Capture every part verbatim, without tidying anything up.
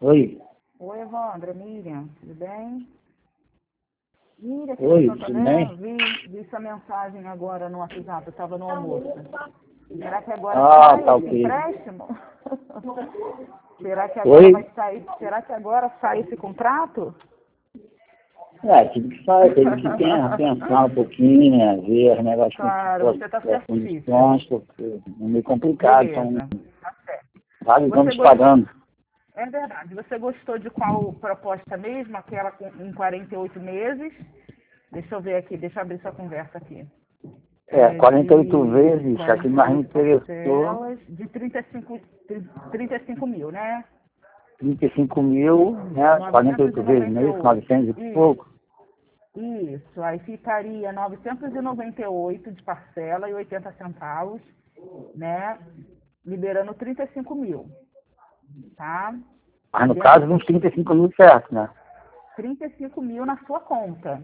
Oi. Oi, Evandra, Miriam, tudo bem? Miriam, aqui Oi, do tudo Santander, bem? vi, vi sua mensagem agora no WhatsApp, eu estava no almoço. Será que agora Ah, sai tá esse ok. empréstimo? Será que agora Oi? vai sair? Será que agora sai esse contrato? É, tive que sair, teve que pen- pensar um pouquinho, né? Ver os negócios com Claro, com você está as certíssimo. condições, porque é meio complicado, são Beleza, tá certo. vários Você anos gostou? pagando. É verdade. Você gostou de qual proposta mesmo? Aquela com, em quarenta e oito meses? Deixa eu ver aqui, deixa eu abrir sua conversa aqui. É, É quarenta e oito de vezes, aqui quarenta e mais me oito interessou, parcelas, de trinta e cinco, trinta e cinco mil, né? trinta e cinco mil, né? quarenta e novecentos e oito vezes, não noventa é e isso? oito. novecentos e Isso, pouco. isso. Aí ficaria novecentos e noventa e oito de parcela e oitenta centavos, né? Liberando trinta e cinco mil, tá? Mas no Dentro caso, do uns trinta e cinco mil certo, né? trinta e cinco mil na sua conta.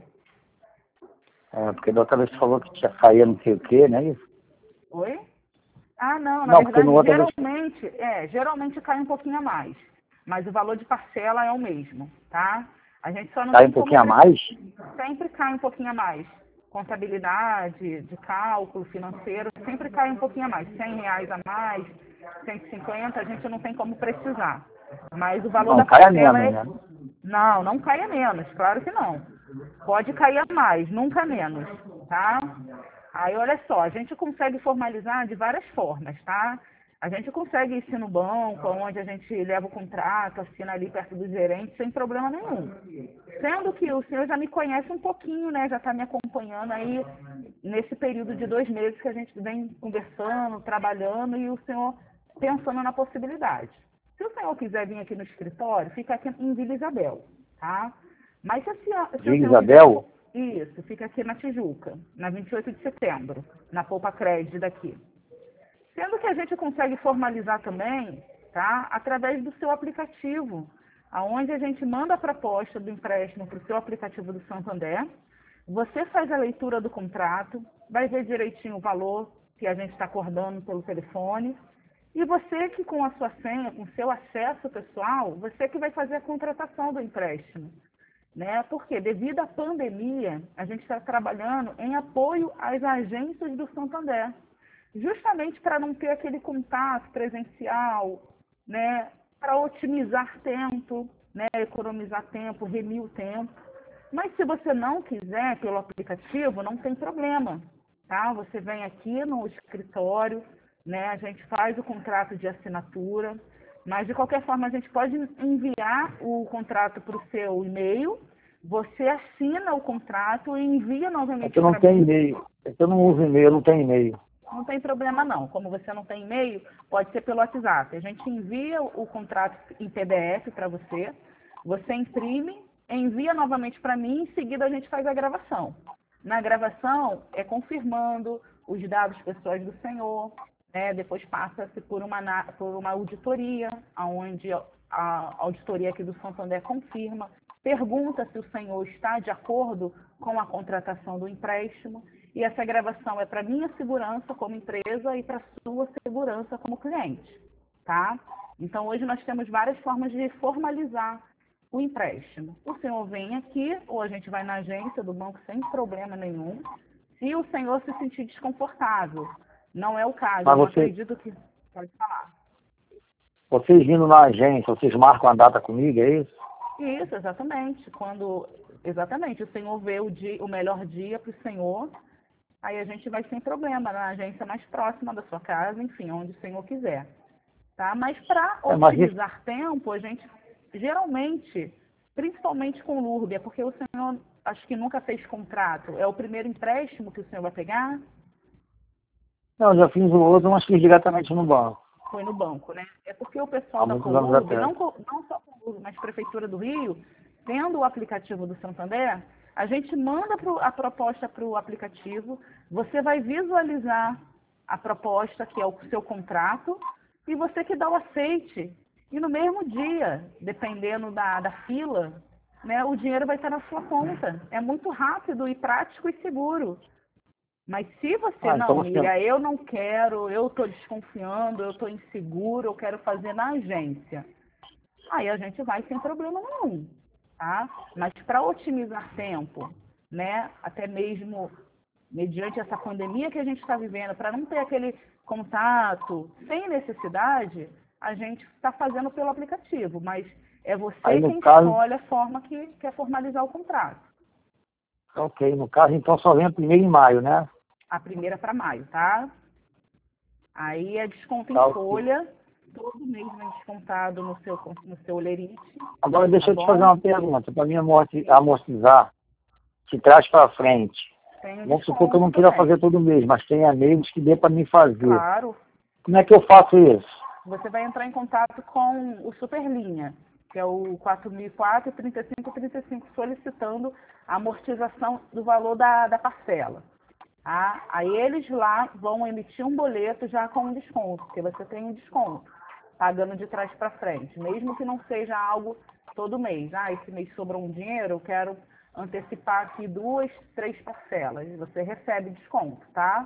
É, porque da outra vez você falou que já saía não sei o quê, não é isso? Oi? Ah, não, na Não, porque no verdade, outra vez geralmente, é, geralmente cai um pouquinho a mais. Mas o valor de parcela é o mesmo, tá? A gente só não sai um tem como pouquinho a pre- mais. sempre cai um pouquinho a mais. Contabilidade, de cálculo financeiro, sempre cai um pouquinho a mais. cem reais a mais, cento e cinquenta, a gente não tem como precisar. Mas o valor Não, da cai a parcela menos, é... né? Não, não cai a menos, claro que não. Pode cair a mais, nunca a menos, tá? Aí, olha só, a gente consegue formalizar de várias formas, tá? A gente consegue ir no banco, onde a gente leva o contrato, assina ali perto do gerente, sem problema nenhum. Sendo que o senhor já me conhece um pouquinho, né? Já está me acompanhando aí nesse período de dois meses que a gente vem conversando, trabalhando e o senhor pensando na possibilidade. Se o senhor quiser vir aqui no escritório, fica aqui em Vila Isabel, tá? Mas se, a senhora- se o Vila senhor quiser... Isabel, Isso, fica aqui na Tijuca, na vinte e oito de setembro, na Poupa Crédito daqui. Sendo que a gente consegue formalizar também, tá? Através do seu aplicativo, aonde a gente manda a proposta do empréstimo para o seu aplicativo do Santander. Você faz a leitura do contrato, vai ver direitinho o valor que a gente está acordando pelo telefone. E você que com a sua senha, com o seu acesso pessoal, você que vai fazer a contratação do empréstimo. Né? Porque devido à pandemia, a gente está trabalhando em apoio às agências do Santander, justamente para não ter aquele contato presencial, né? Para otimizar tempo, né? Economizar tempo, remir o tempo. Mas se você não quiser pelo aplicativo, não tem problema, tá? Você vem aqui no escritório, né? A gente faz o contrato de assinatura, mas de qualquer forma a gente pode enviar o contrato para o seu e-mail, você assina o contrato e envia é que novamente eu não para tenho mim. e-mail. É que eu não uso e-mail, eu não tenho e-mail. Não tem problema não. Como você não tem e-mail, pode ser pelo WhatsApp. A gente envia o contrato em P D F para você, você imprime, envia novamente para mim, em seguida a gente faz a gravação. Na gravação é confirmando os dados pessoais do senhor, né? Depois passa-se por uma, na- por uma auditoria, onde a auditoria aqui do Santander confirma, pergunta se o senhor está de acordo com a contratação do empréstimo. E essa gravação é para minha segurança como empresa e para sua segurança como cliente, tá? Então, hoje nós temos várias formas de formalizar o empréstimo. O senhor vem aqui, ou a gente vai na agência do banco sem problema nenhum, se o senhor se sentir desconfortável. Não é o caso, eu Mas não você, acredito que... Pode falar. vocês indo na agência, vocês marcam a data comigo, é isso? Isso, exatamente. Quando, exatamente, o senhor vê o, dia, o melhor dia para o senhor, aí a gente vai sem problema na agência mais próxima da sua casa, enfim, onde o senhor quiser. Tá? Mas para É, mas isso, otimizar tempo, a gente geralmente, principalmente com o Lurbia, porque o senhor acho que nunca fez contrato, é o primeiro empréstimo que o senhor vai pegar? não, eu já fiz o outro, mas fiz diretamente no banco, Foi no banco, né? É porque o pessoal há da muitos anos Colurb, atrás. não, co- não só a Colurb, mas a Prefeitura do Rio, tendo o aplicativo do Santander, a gente manda pro, a proposta para o aplicativo, você vai visualizar a proposta, que é o seu contrato, e você que dá o aceite. E no mesmo dia, dependendo da, da fila, né, o dinheiro vai estar na sua conta. É muito rápido e prático e seguro. Mas se você, Ah, então não, você, Miriam, eu não quero, eu estou desconfiando, eu estou inseguro, eu quero fazer na agência. aí a gente vai sem problema nenhum, tá? Mas para otimizar tempo, né, até mesmo mediante essa pandemia que a gente está vivendo, para não ter aquele contato sem necessidade, a gente está fazendo pelo aplicativo, mas é você Aí, no quem caso, escolhe a forma que quer formalizar o contrato. ok, no caso, então só vem a primeira em maio, né? A primeira para maio, tá? Aí é desconto em Tá, ok. folha, todo mês vem descontado no seu, no seu olerite. Agora deixa Tá eu te bom? fazer uma pergunta, para mim amorti- amortizar, de trás para frente. Tem um Vamos supor que eu não desconto queira também. fazer todo mês, mas tem amigos que dê para mim fazer. Claro, Como é que eu faço isso? você vai entrar em contato com o Superlinha, que é o quatro mil e quatro, trinta e cinco trinta e cinco, solicitando a amortização do valor da, da parcela. Tá? Aí eles lá vão emitir um boleto já com um desconto, porque você tem um desconto, pagando de trás para frente, mesmo que não seja algo todo mês. Ah, esse mês sobrou um dinheiro, eu quero antecipar aqui duas, três parcelas. Você recebe desconto, tá?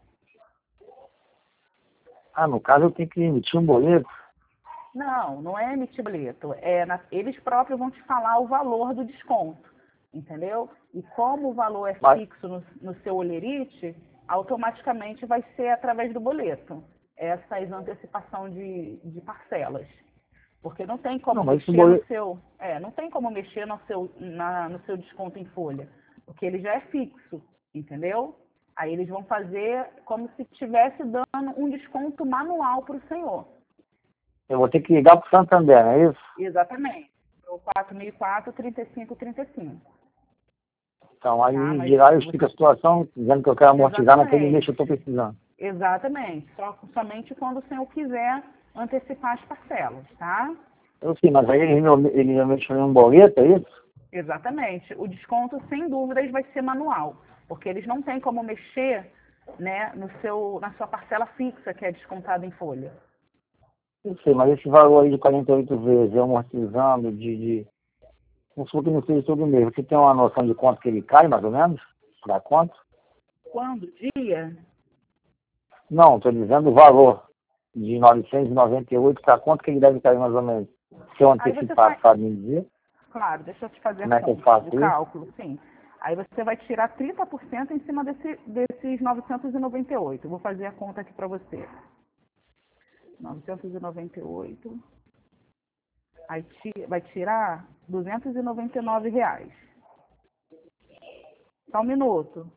Ah, no caso eu tenho que emitir um boleto? Não, não é emitir boleto. É na- eles próprios vão te falar o valor do desconto, entendeu? E como o valor é Mas, fixo no, no seu olerite, automaticamente vai ser através do boleto. Essas antecipação de, de parcelas. Porque não tem como não, mas esse mexer no boleto... seu. É, não tem como mexer no seu, na, no seu desconto em folha. Porque ele já é fixo, entendeu? Aí eles vão fazer como se estivesse dando um desconto manual para o senhor. Eu vou ter que ligar para o Santander, não é isso? Exatamente. O quatro mil e quatro, trinta e cinco trinta e cinco. Então, aí Tá, mas virar eu você- explico a situação, dizendo que eu quero amortizar naquele mês Exatamente. que eu estou precisando. Exatamente. Só, somente quando o senhor quiser antecipar as parcelas, tá? Eu sim, mas aí ele me- ele realmente faz um boleto, é isso? Exatamente. O desconto, sem dúvidas, vai ser manual, porque eles não têm como mexer, né, no seu, na sua parcela fixa, que é descontada em folha. Eu sei, mas esse valor aí de quarenta e oito vezes, eu amortizando de... de... Vamos supor que não seja todo mês. Você tem uma noção de quanto que ele cai, mais ou menos? Dá quanto? Quando? Dia? Não, estou dizendo o valor de novecentos e noventa e oito, para quanto que ele deve cair mais ou menos? Se eu Aí você antecipar, faz, sabe me dizer? claro, deixa eu te fazer Como a é que eu conta, o faço isso? cálculo, sim. Aí você vai tirar trinta por cento em cima desse, desses novecentos e noventa e oito. Eu vou fazer a conta aqui para você. novecentos e noventa e oito. Aí ti- vai tirar duzentos e noventa e nove reais. Só um minuto.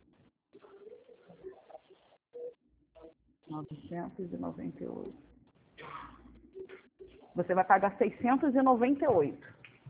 novecentos e noventa e oito. Você vai pagar seiscentos e noventa e oito.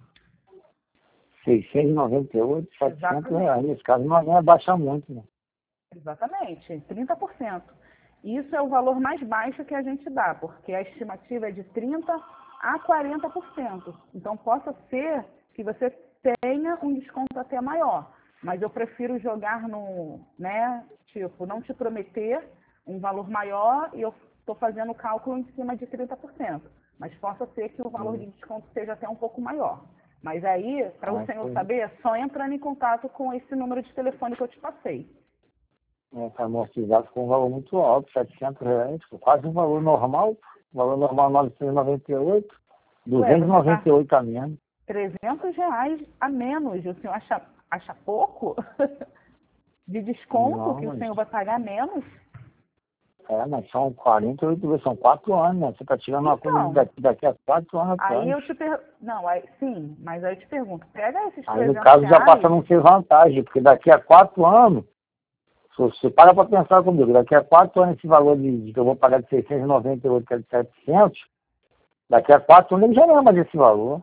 seiscentos e noventa e oito, setecentos Exatamente. reais. Nesse caso não é baixar muito, né? Exatamente, trinta por cento. Isso é o valor mais baixo que a gente dá, porque a estimativa é de trinta por cento a quarenta por cento. Então, possa ser que você tenha um desconto até maior. Mas eu prefiro jogar no, né, tipo, não te prometer um valor maior e eu estou fazendo o cálculo em cima de trinta por cento. Mas possa ser que o valor de desconto seja até um pouco maior. Mas aí, para o Ah, senhor sim. saber, é só entrando em contato com esse número de telefone que eu te passei. É, para amortizar ficou um valor muito alto, setecentos reais, quase um valor normal. O valor normal novecentos e noventa e oito, Ué, duzentos e você noventa e tá oito a menos. trezentos reais a menos. O senhor acha, acha pouco de desconto Não, que o mas, senhor vai pagar menos? é, mas são quarenta e oito vezes, são quatro anos, né? Você está tirando uma coisa de Então, daqui, daqui a quatro anos aí atrás. eu te pergunto, não, aí, sim, mas aí eu te pergunto, pega esses Aí no trezentos caso já passa a reais, não ser vantagem, porque daqui a quatro anos, se você para para pensar comigo, daqui a quatro anos esse valor de, de que eu vou pagar de seiscentos e noventa e oito, que é de setecentos, daqui a quatro anos ele já não é mais esse valor.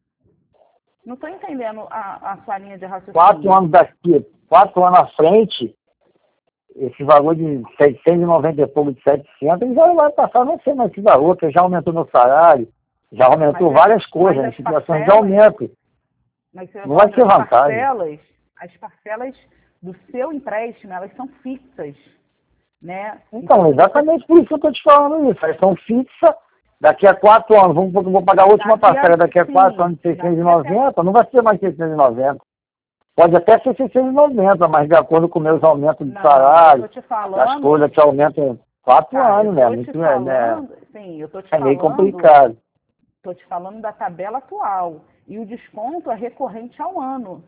não estou entendendo a, a sua linha de Quatro raciocínio. anos daqui, quatro anos à frente, esse valor de seiscentos e noventa e pouco de setecentos, ele já vai passar a não ser mais esse valor, porque já aumentou meu salário, já aumentou Mas é- várias coisas, mas né? as Situações de parcelas, aumento. mas você Não vai lembra, ser as vantagem. parcelas, as parcelas do seu empréstimo, elas são fixas, né? Então, se você- exatamente por isso que eu estou te falando isso. Elas são fixas, daqui a quatro anos, vamos supor que eu vou pagar a última daqui a- parcela daqui a sim, quatro anos de seiscentos e noventa, não vai ser mais seiscentos e noventa. Pode até ser seiscentos e noventa, mas de acordo com meus aumentos de Não, salário, eu tô te as falando, coisas que aumentam quatro tá, eu anos, né? tô te Muito, é, né? falando, sim, eu tô te É meio falando complicado. Estou te falando da tabela atual. E o desconto é recorrente ao ano.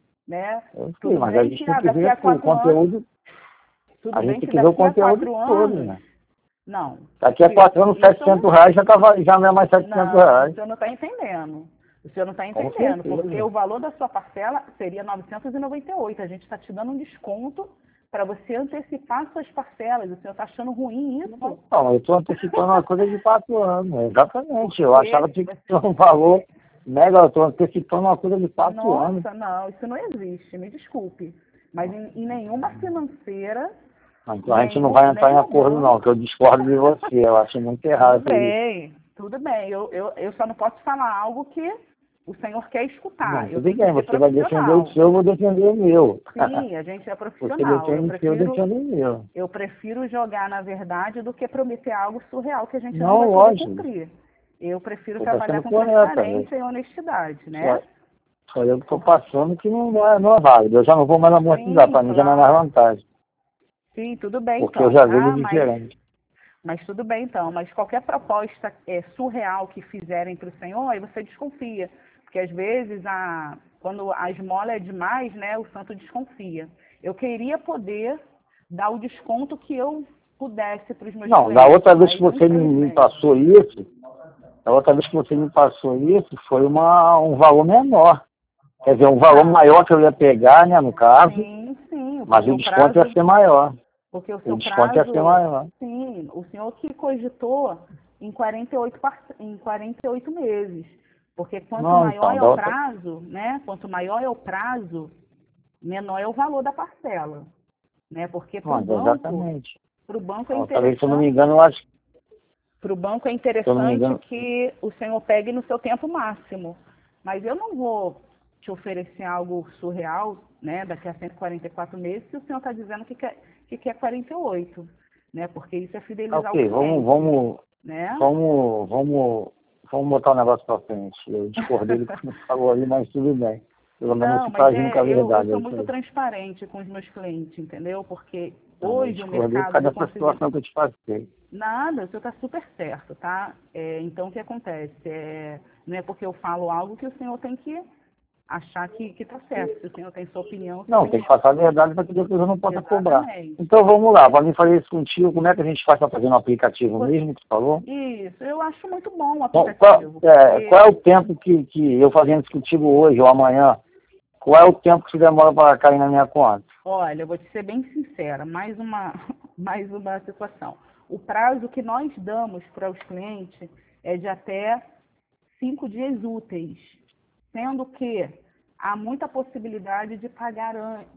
Né? Eu sei, Tudo mas a bem gente que tem ah, que daqui ver a assim, o quatro anos. conteúdo. Tudo A gente bem tem que que ver o daqui a conteúdo quatro todo, anos. né? Não. Daqui a quatro anos, Isso, setecentos reais já, tava, já não é mais setecentos não, o reais. senhor não está entendendo. O senhor não está Com entendendo, certeza. porque o valor da sua parcela seria novecentos e noventa e oito. A gente está te dando um desconto para você antecipar suas parcelas. O senhor está achando ruim isso? Não, eu estou antecipando uma coisa de quatro anos, exatamente. Eu Porque achava que você... tinha um valor mega, eu estou antecipando uma coisa de quatro anos. Nossa, não, isso não existe, me desculpe. Mas em, em nenhuma financeira, Então a gente não nenhum, vai entrar em nenhum acordo banco. não, que eu discordo de você, eu acho muito errado Tudo isso. bem, tudo bem. Eu, eu, eu só não posso falar algo que o senhor quer escutar. Não, Eu tudo tenho bem, que ser você vai defender o profissional. seu, eu vou defender o meu. Sim, a gente é Você profissional. Eu defende o seu, eu prefiro, defendo o meu. eu prefiro jogar na verdade do que prometer algo surreal que a gente não Não, vai poder lógico, cumprir. Eu prefiro você está trabalhar sendo com correta. Né? transparência e honestidade, né? Só, só eu que estou passando que não é, não é válido. Eu já não vou mais amortizar, Sim, para mim já não é mais claro. vantagem. Sim, tudo bem Porque eu então. já vejo Ah, mas, diferente. mas tudo bem então. Mas qualquer proposta é, surreal que fizerem para o senhor, aí você desconfia. Porque às vezes, a, quando a esmola é demais, né, o santo desconfia. Eu queria poder dar o desconto que eu pudesse para os meus Não, da clientes, outra vez que mas você me, me infelizmente. passou isso, da outra vez que você me passou isso, foi uma, um valor menor. Quer dizer, um valor Ah, maior que eu ia pegar, né, no caso, sim, sim, mas porque o o desconto ia prazo, ser maior. porque o O seu desconto ia ser prazo, maior. sim, o senhor que cogitou em quarenta e oito, par- em quarenta e oito meses. Porque quanto Não, maior então, é da o outra. prazo, né? Quanto maior é o prazo, menor é o valor da parcela, né? Porque para o Não, banco, exatamente. para o banco é Da outra vez, se eu não me interessante, engano, eu acho que, para o banco é se eu não me interessante engano, que o senhor pegue no seu tempo máximo. Mas eu não vou te oferecer algo surreal, né? Daqui a cento e quarenta e quatro meses, se o senhor está dizendo que quer, que quer quarenta e oito, né? Porque isso é tá fidelizar o ok, vamos, cliente, vamos, né? vamos, vamos, vamos botar o negócio pra frente. Eu discordei do que você falou ali, mas tudo bem. Pelo menos Não, você está mas agindo com a é, eu, eu verdade. É sou isso muito aí. transparente com os meus clientes, entendeu? Porque Não, eu hoje o discordei por mercado causa do dessa consignado... situação que eu te passei. Nada, o senhor está super certo, tá? É, então, o que acontece? É, não é porque eu falo algo que o senhor tem que achar que está certo. Se o senhor tem sua opinião, o senhor Não, tem tem que que... passar a verdade para que depois eu não possa cobrar. Exatamente. Então vamos lá, para mim fazer isso contigo, como é que a gente faz para fazer no aplicativo Você- mesmo que tu falou? Isso, eu acho muito bom o Qual, qual, aplicativo, é, porque, qual é o tempo que, que eu fazendo isso contigo hoje ou amanhã, qual é o tempo que demora para cair na minha conta? olha, eu vou te ser bem sincera, mais uma, mais uma situação. O prazo que nós damos para os clientes é de até cinco dias úteis, sendo que há muita possibilidade de pagar antes,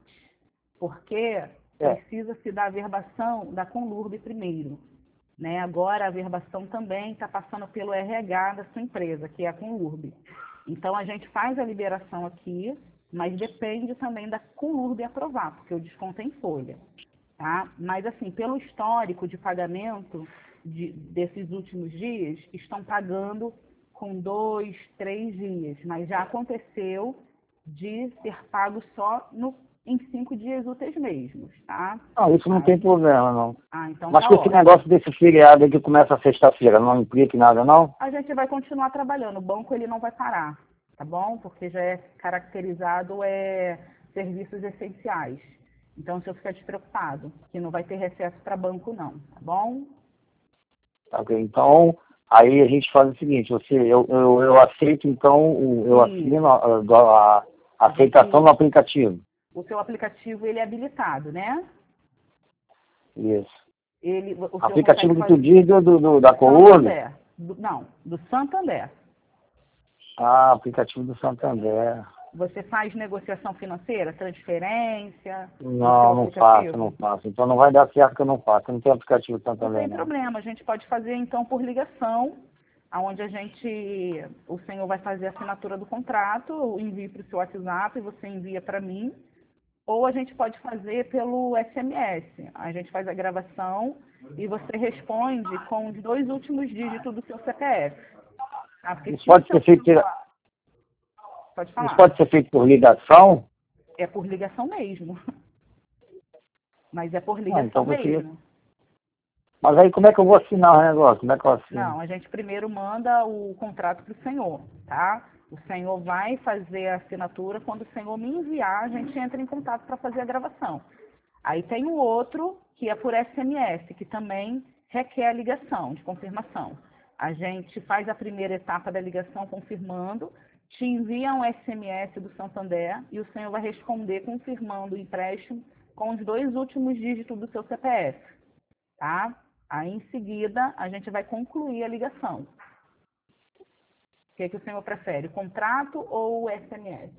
porque É, precisa se dar a verbação da Conlurb primeiro. Né? Agora a verbação também está passando pelo R H da sua empresa, que é a Conlurb. Então a gente faz a liberação aqui, mas depende também da Conlurb aprovar, porque o desconto é em folha. Tá? Mas assim, pelo histórico de pagamento de, desses últimos dias, estão pagando com dois, três dias, mas já aconteceu de ser pago só no, em cinco dias úteis mesmos, tá? não, isso não Ah, tem problema não. ah, então Mas tá com esse ótimo. negócio desse feriado aí que começa sexta-feira, não implica em nada não? A gente vai continuar trabalhando, o banco ele não vai parar, tá bom? Porque já é caracterizado é, serviços essenciais. Então, o senhor fica despreocupado, que não vai ter recesso para banco não, tá bom? Tá ok? Então, aí a gente faz o seguinte, você, eu, eu, eu aceito então, o- eu Isso. assino a, a, a A aceitação gente, no aplicativo. o seu aplicativo ele é habilitado, né? Isso. Ele, o senhor Aplicativo consegue que tu fazer diz do, do, do- da do Coluna? Santander. Do, não, do Santander. Ah, aplicativo do Santander. Você faz negociação financeira, transferência no seu Não, não faço, não aplicativo? faço. Então não vai dar certo que eu não faço. Eu não tenho aplicativo do Não Santander, tem não. problema, a gente pode fazer então por ligação, aonde a gente, o senhor vai fazer a assinatura do contrato, eu envio para o seu WhatsApp, você envia para mim, ou a gente pode fazer pelo S M S. A gente faz a gravação e você responde com os dois últimos dígitos do seu C P F. Ah, porque Isso se o pode seu ser feito, celular... Pode isso falar. pode ser feito por ligação? É por ligação mesmo. Mas é por Ah, ligação então você, mesmo. Mas aí como é que eu vou assinar o negócio? Como é que eu assino? Não, a gente primeiro manda o contrato para o senhor, tá? O senhor vai fazer a assinatura, quando o senhor me enviar, a gente entra em contato para fazer a gravação. Aí tem o outro, que é por S M S, que também requer a ligação de confirmação. A gente faz a primeira etapa da ligação confirmando, te envia um S M S do Santander e o senhor vai responder confirmando o empréstimo com os dois últimos dígitos do seu C P F, tá? Aí, em seguida, a gente vai concluir a ligação. O que, é que o senhor prefere, o contrato ou o S M S?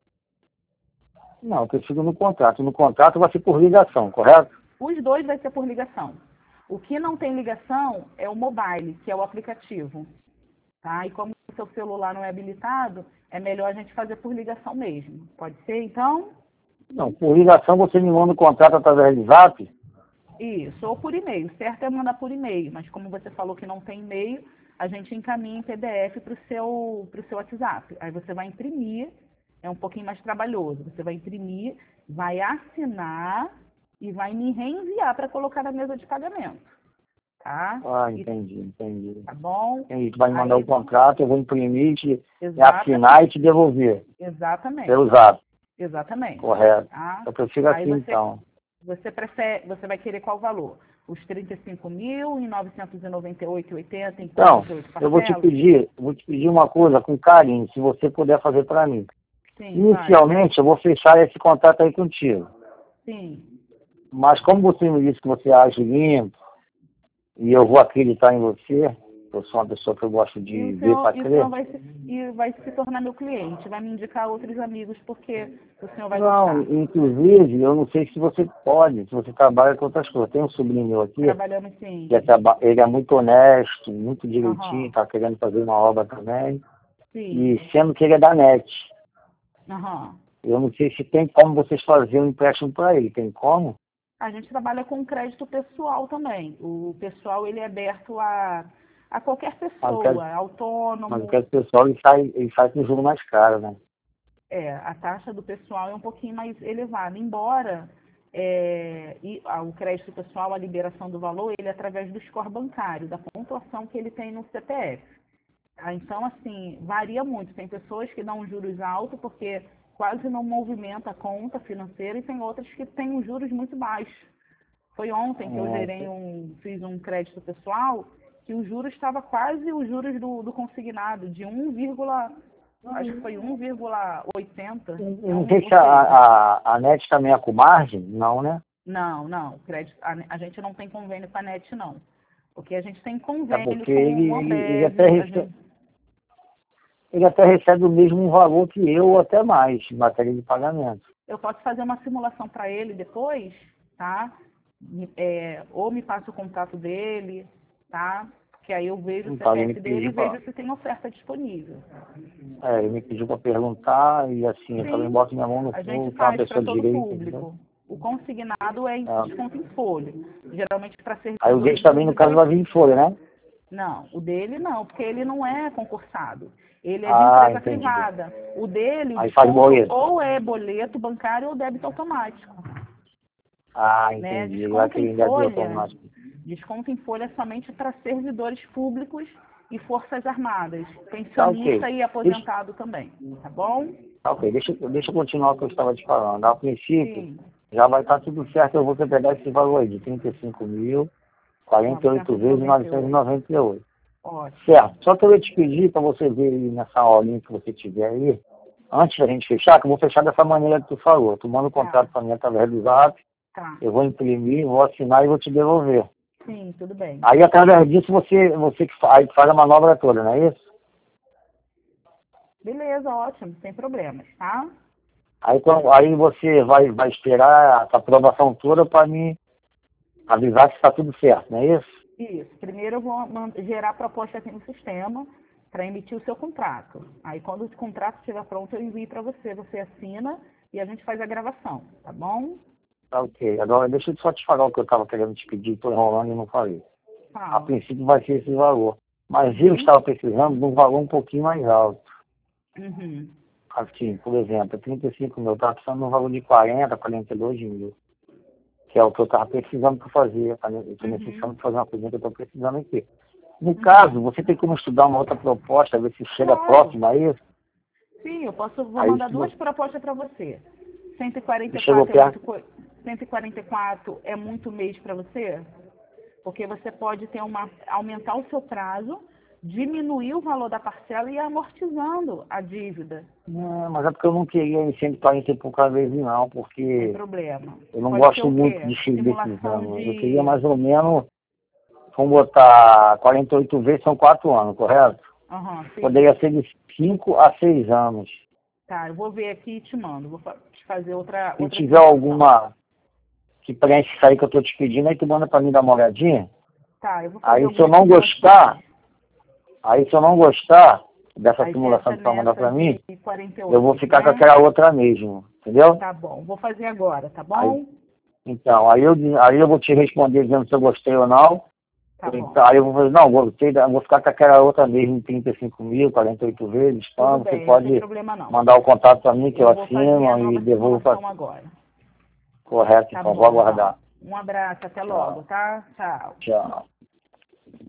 Não, eu preciso no contrato. No contrato vai ser por ligação, correto? Os dois vai ser por ligação. O que não tem ligação é o mobile, que é o aplicativo. Tá? E como o seu celular não é habilitado, é melhor a gente fazer por ligação mesmo. Pode ser, então? Não, por ligação você me manda o contrato através do Zap? Isso, ou por e-mail. Certo é mandar por e-mail, mas como você falou que não tem e-mail, a gente encaminha em P D F para o seu, pro seu WhatsApp. Aí você vai imprimir, é um pouquinho mais trabalhoso. Você vai imprimir, vai assinar e vai me reenviar para colocar na mesa de pagamento. Tá? Ah, entendi, entendi. Tá bom? Entendi. Tu vai me mandar Aí, o contrato, eu vou imprimir, te, exatamente. assinar e te devolver. Exatamente. Pelo Zap. Exatamente. Correto. Tá? Eu prefiro Aí assim, você, então. Você, prefere, você vai querer qual valor? Os trinta e cinco mil, em novecentos e noventa e oito reais e oitenta centavos, em Então, quarenta e oito parcelas? eu vou te pedir, eu vou te pedir uma coisa com carinho, se você puder fazer para mim. Sim, Inicialmente, vai. Eu vou fechar esse contrato aí contigo. Sim. Mas como você me disse que você age limpo, e eu vou acreditar em você, eu sou uma pessoa que eu gosto de E o ver para senhor, e o crer. senhor vai, se, e vai se tornar meu cliente, vai me indicar outros amigos, porque o senhor vai Não, gostar. inclusive, eu não sei se você pode, se você trabalha com outras coisas. Tem um sobrinho meu aqui, Trabalhamos sim. que é traba- ele é muito honesto, muito direitinho, Aham. está querendo fazer uma obra também. Sim. E sendo que ele é da NET. Aham. Eu não sei se tem como vocês fazerem um empréstimo para ele. Tem como? A gente trabalha com crédito pessoal também. O pessoal, ele é aberto a, a qualquer Mas eu pessoa, quero, mas eu autônomo. quero que o pessoal ele sai, ele sai com um jogo mais caro, né? É, a taxa do pessoal é um pouquinho mais elevada, embora é, e, a, o crédito pessoal, a liberação do valor, ele é através do score bancário, da pontuação que ele tem no C P F. Ah, então, assim, varia muito. Tem pessoas que dão juros altos porque quase não movimenta a conta financeira e tem outras que têm um juros muito baixos. Foi ontem que eu gerei um, fiz um crédito pessoal que o juros estava quase os juros do, do consignado, de um, acho que foi um vírgula oitenta. Eu não sei se a, a, a NET também é com margem? Não, né? Não, não. Crédito, a, a gente não tem convênio com a NET, não. Porque a gente tem É convênio porque com ele, o ele, ele, Ambev. até a recebe, gente- ele até recebe o mesmo valor que eu, ou até mais, em matéria de pagamento. Eu posso fazer uma simulação para ele depois, tá? É, ou me passa o contato dele, tá? Que aí eu vejo o Então, ele me C P F dele e pediu para... vejo se tem oferta disponível. É, ele me pediu para perguntar e assim, eu também Sim, boto minha mão no a fogo gente para uma faz para pessoa todo o direita, entendeu? público. O consignado é em É. desconto em folha. Geralmente para Aí o servidores dele também, no caso, vai públicos, vir em folha, né? não. O dele não, porque ele não é concursado. Ele é de Ah, empresa entendi. privada. O dele, o Aí faz desconto, boleto. ou é boleto bancário ou débito automático. Ah, Né? entendi. Ele vai Desconto em querer débito folha, automático. desconto em folha somente para servidores públicos e forças armadas, Tá pensionista ok. e Deixa, aposentado também, tá bom? tá ok. Deixa, deixa eu continuar o que eu estava te falando. A princípio, Sim, já vai estar tudo certo. Eu vou te pegar esse valor aí de trinta e cinco mil, quarenta e oito vezes novecentos e noventa e oito. ótimo. Certo. Só que eu ia te pedir para você ver aí nessa aulinha que você tiver aí, antes da gente fechar, que eu vou fechar dessa maneira que tu falou. Tu manda o contrato para mim através do Zap, Tá, eu vou imprimir, vou assinar e vou te devolver. sim, tudo bem. Aí, através disso, você, você que fa- aí faz a manobra toda, não é isso? Beleza, ótimo, sem problemas, tá? Aí, quando- aí você vai, vai esperar a aprovação toda para me avisar que está tudo certo, não é isso? Isso, primeiro eu vou man- gerar a proposta aqui no sistema para emitir o seu contrato. Aí quando o contrato estiver pronto, eu envio para você, você assina e a gente faz a gravação, tá bom? Tá ok. Agora, deixa eu só te falar o que eu estava querendo te pedir, estou enrolando e não falei. A Fala. princípio vai ser esse valor. Mas eu estava precisando de um valor um pouquinho mais alto. Uhum. Assim, por exemplo, trinta e cinco mil, eu estava precisando de um valor de quarenta, quarenta e dois mil. que é o que eu estava precisando para fazer. Eu estou Uhum. necessitando fazer uma coisa que eu estou precisando aqui. No caso, você tem como estudar uma outra proposta, ver se chega Claro. próximo a isso. Sim, eu posso, vou Aí mandar se duas você propostas para você. cento e quarenta e chegou quatro é muito, perto, co- cento e quarenta e quatro é muito mês para você? Porque você pode ter uma, aumentar o seu prazo, diminuir o valor da parcela e ir amortizando a dívida. não, mas é porque eu não queria em cento e quarenta e poucas vezes não, Sem porque problema. eu não Pode ser gosto o muito quê? de X desses Simulação anos. Eu queria de... mais ou menos, vamos botar quarenta e oito vezes, são quatro anos, correto? Aham, sim. Poderia ser de cinco a seis anos. Tá, eu vou ver aqui e te mando. Vou fa- te fazer outra, Se outra tiver simulação. alguma que preenche isso aí que eu estou te pedindo, aí tu manda para mim dar uma olhadinha. Tá, eu vou fazer Aí se eu algumas não gostar, simulações. aí se eu não gostar dessa Aí simulação fecha que tu vai mandar nessa para mim, de quarenta e oito, eu vou ficar com né? aquela outra mesmo, entendeu? Tá bom, vou fazer agora, tá Aí, bom? então, aí eu, aí eu vou te responder dizendo se eu gostei ou não. Tá bom. Então, aí eu vou fazer, não, gostei, da- vou ficar com aquela outra mesmo, trinta e cinco mil, quarenta e oito vezes, Tudo então você bem, não tem pode problema não. mandar o contato para mim que eu Eu vou fazer a assino e nova devolvo para... simulação agora. Correto, Tá então vou bom, então. aguardar. Um abraço, até logo, Tchau, tá? Tchau. tchau.